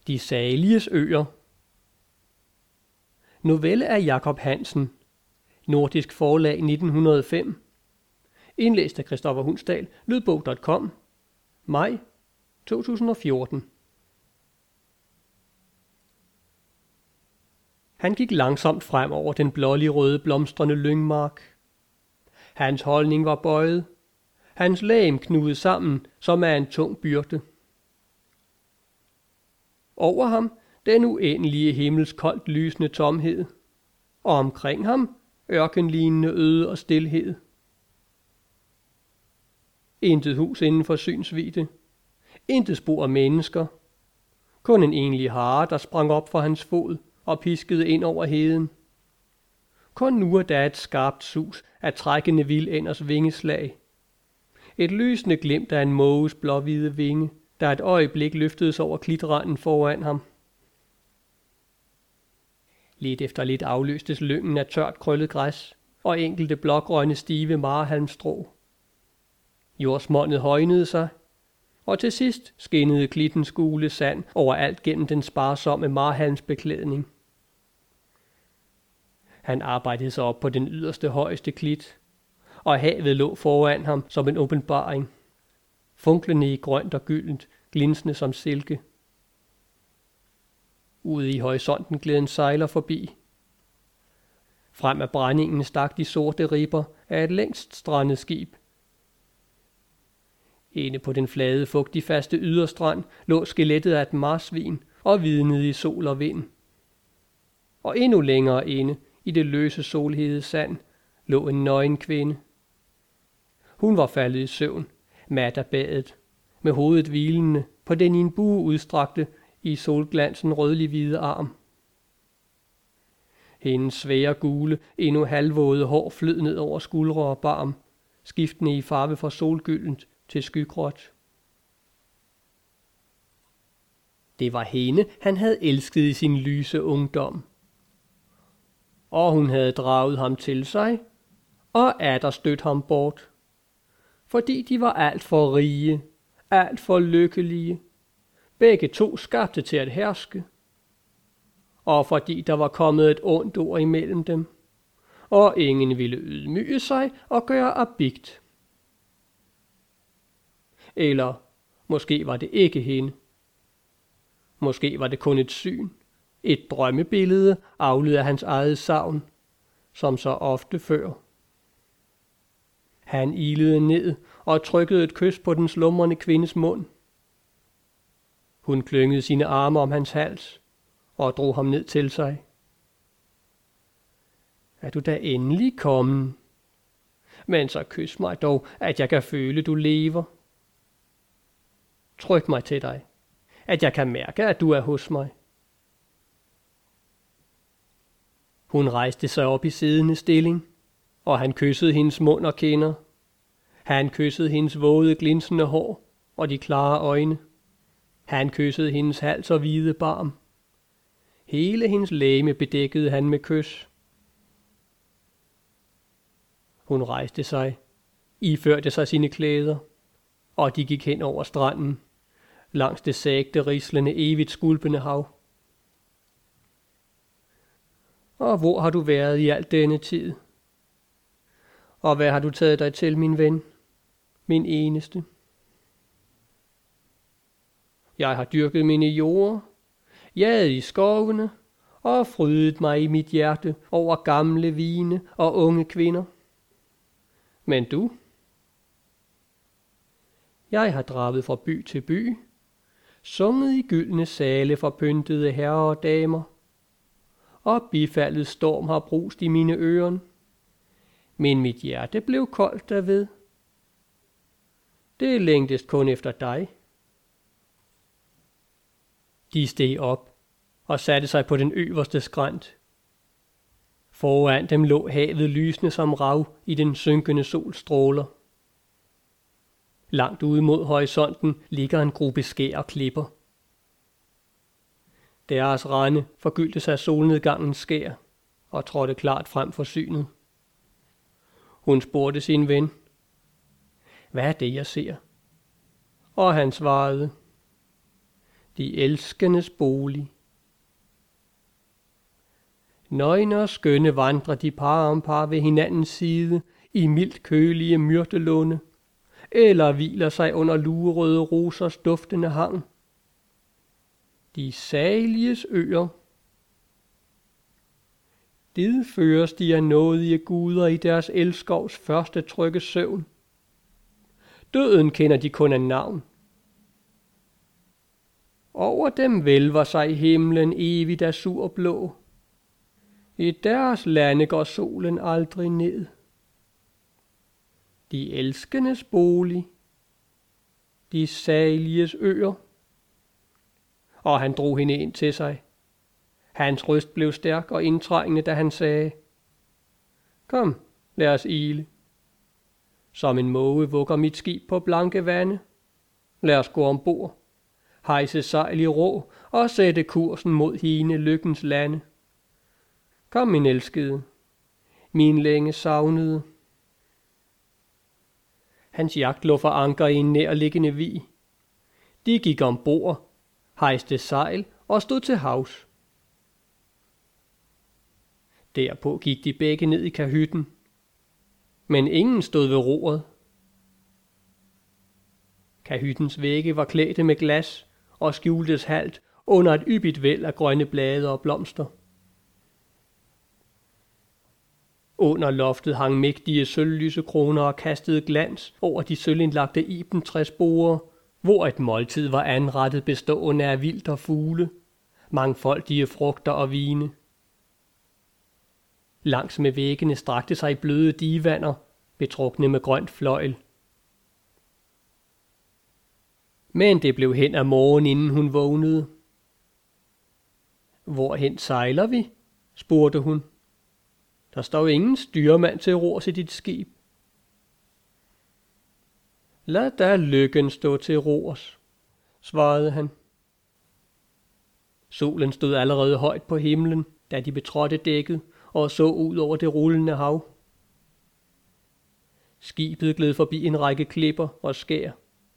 De saliges øer. Novelle af Jacob Hansen. Nordisk Forlag 1905. Indlæst af Christoffer Hundsdal. Lydbog.com. Maj 2014. Han gik langsomt frem over den blålig røde blomstrende lyngmark. Hans holdning var bøjet. Hans lægem knugede sammen, som af en tung byrde. Over ham den uendelige himmels koldt lysende tomhed, og omkring ham ørkenlignende øde og stilhed. Intet hus inden for synsvidde, intet spor af mennesker, kun en enlig hare, der sprang op fra hans fod og piskede ind over heden. Kun nu og da et skarpt sus af trækkende vildænders vingeslag. Et lysende glimt af en måges blåhvide vinge, der et øjeblik løftedes over klitranden foran ham. Lidt efter lidt afløstes lyngen af tørt krøllet græs og enkelte blågrønne stive marehalmstrå. Jordsmondet højnede sig, og til sidst skinnede klittens gule sand overalt gennem den sparsomme marehalmsbeklædning. Han arbejdede sig op på den yderste højeste klit, og havet lå foran ham som en åbenbaring, funklende i grønt og gyldent, glinsende som silke. Ude i horisonten gled en sejler forbi. Frem af brændingen stak de sorte ribber af et længst strandet skib. Inde på den flade, fugtigfaste yderstrand lå skelettet af et marsvin og vidnede i sol og vind. Og endnu længere inde, i det løse solhede sand, lå en nøgen kvinde. Hun var faldet i søvn, mat af badet, med hovedet hvilende på den i en bue udstrakte i solglansen rødlig-hvide arm. Hendes svære gule, endnu halvvåde hår flød ned over skuldre og barm, skiftende i farve fra solgyldent til skygråt. Det var hende, han havde elsket i sin lyse ungdom. Og hun havde draget ham til sig, og atter stødt ham bort, fordi de var alt for rige, alt for lykkelige, begge to skabte til at herske, og fordi der var kommet et ondt ord imellem dem, og ingen ville ydmyge sig og gøre abigt. Eller måske var det ikke hende. Måske var det kun et syn, et drømmebillede afledt af hans eget savn, som så ofte før. Han ilede ned og trykkede et kys på den slumrende kvindes mund. Hun klyngede sine arme om hans hals og drog ham ned til sig. Er du da endelig kommet? Men så kys mig dog, at jeg kan føle, du lever. Tryk mig til dig, at jeg kan mærke, at du er hos mig. Hun rejste sig op i siddende stilling, og han kyssede hendes mund og kinder. Han kyssede hendes våde, glinsende hår og de klare øjne. Han kyssede hendes hals og hvide barm. Hele hendes legeme bedækkede han med kys. Hun rejste sig, iførte sig sine klæder, og de gik hen over stranden, langs det sagte, rislende, evigt skulpende hav. Og hvor har du været i al denne tid? Og hvad har du taget dig til, min ven, min eneste? Jeg har dyrket mine jorder, jaget i skovene og frydet mig i mit hjerte over gamle vine og unge kvinder. Men du? Jeg har draget fra by til by, sunget i gyldne sale for pyntede herrer og damer, og bifaldet storm har brust i mine ører, men mit hjerte blev koldt derved. Det længtes kun efter dig. De steg op og satte sig på den øverste skrænt. Foran dem lå havet lysende som rav i den synkende sols stråler. Langt ude mod horisonten ligger en gruppe skær og klipper. Deres rande forgyldtes af solnedgangens skær og trådte klart frem for synet. Hun spurgte sin ven, hvad er det, jeg ser? Og han svarede, De elskendes bolig. Nøgne og skønne vandrer de par om par ved hinandens side i mildt kølige myrtelunde, eller hviler sig under luerøde rosers duftende hang. De saliges øer. Did føres de af nådige guder i deres elskovs første trygge søvn. Døden kender de kun af navn. Over dem vælver sig himlen evigt azurblå. I deres lande går solen aldrig ned. De elskendes bolig. De saliges øer. Og han drog hende ind til sig. Hans røst blev stærk og indtrængende, da han sagde: Kom, lad os ile. Som en måge vugger mit skib på blanke vande. Lad os gå ombord, hejse sejl i rå og sætte kursen mod hine lykkens lande. Kom, min elskede, min længe savnede. Hans jagt lå for anker i en nærliggende vig. De gik ombord, hejste sejl og stod til havs. Derpå gik de begge ned i kahytten, men ingen stod ved roret. Kahyttens vægge var klædte med glas og skjultes halvt under et yppigt væld af grønne blade og blomster. Under loftet hang mægtige sølvlysekroner og kastede glans over de sølvindlagte ibentræsborde, hvor et måltid var anrettet bestående af vildt og fugle, mangfoldige frugter og vine. Langs med væggene strakte sig bløde divaner, betrukne med grønt fløjl. Men det blev hen ad morgen, inden hun vågnede. Hvorhen sejler vi? Spurgte hun. Der står ingen styrmand til rors i dit skib. Lad da lykken stå til rors, svarede han. Solen stod allerede højt på himlen, da de betrådte dækket og så ud over det rullende hav. Skibet gled forbi en række klipper og skær.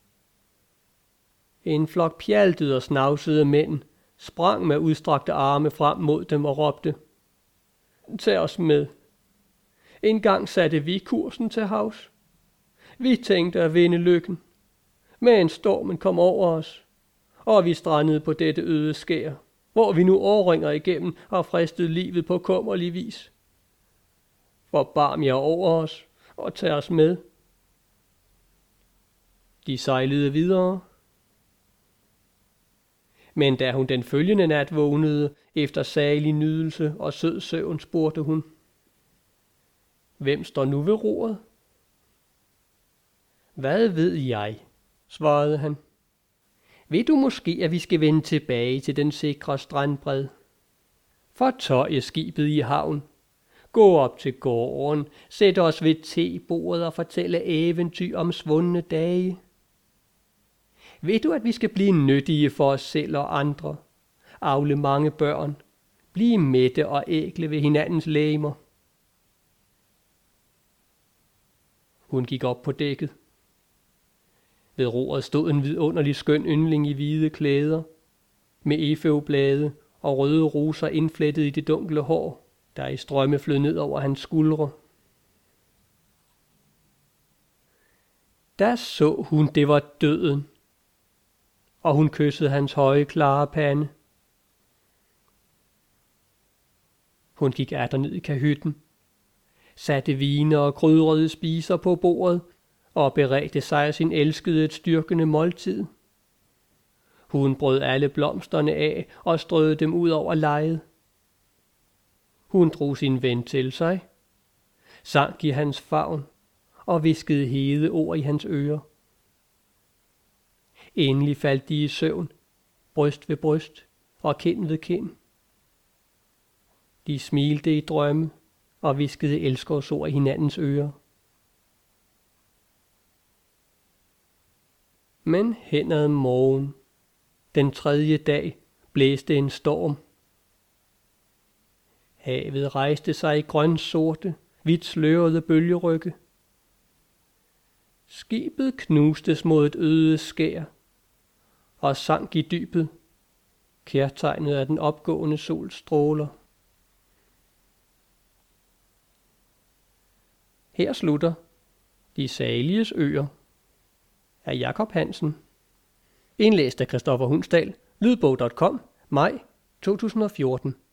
En flok pjaltede og snavsede mænd sprang med udstrakte arme frem mod dem og råbte: Tag os med. En gang satte vi kursen til havs. Vi tænkte at vinde lykken, men stormen kom over os, og vi strandede på dette øde skær, hvor vi nu årringer igennem har fristet livet på kummerlig vis. Forbarm jer over os og tag os med. De sejlede videre. Men da hun den følgende nat vågnede efter salig nydelse og sød søvn, spurgte hun: Hvem står nu ved roret? Hvad ved jeg, svarede han. Ved du måske, at vi skal vende tilbage til den sikre strandbred? Fortøje skibet i havn. Gå op til gården, sæt os ved tebordet og fortælle eventyr om svundne dage. Ved du, at vi skal blive nyttige for os selv og andre, avle mange børn, blive mætte og ækle ved hinandens legemer? Hun gik op på dækket. Ved roret stod en vidunderlig skøn yndling i hvide klæder, med efeublade og røde roser indflettet i det dunkle hår, der i strømme flød ned over hans skuldre. Da så hun, det var døden, og hun kyssede hans høje, klare pande. Hun gik atter ned i kahytten, satte vine og krydrede spiser på bordet og beredte sig af sin elskede et styrkende måltid. Hun brød alle blomsterne af og strøede dem ud over lejet. Hun drog sin ven til sig, sank i hans favn og viskede hede ord i hans ører. Endelig faldt de i søvn, bryst ved bryst og kind ved kind. De smilte i drømme og viskede elskovsord i hinandens ører. Men hen ad morgen, den tredje dag, blæste en storm. Havet rejste sig i grønsorte, hvidt slørede bølgerygge. Skibet knustes mod et øde skær og sank i dybet kærtegnet af den opgående sols stråler. Her slutter De Saliges Øer af Jacob Hansen. Indlæst af Christoffer Hundsdal. Lydbog.com. Maj 2014.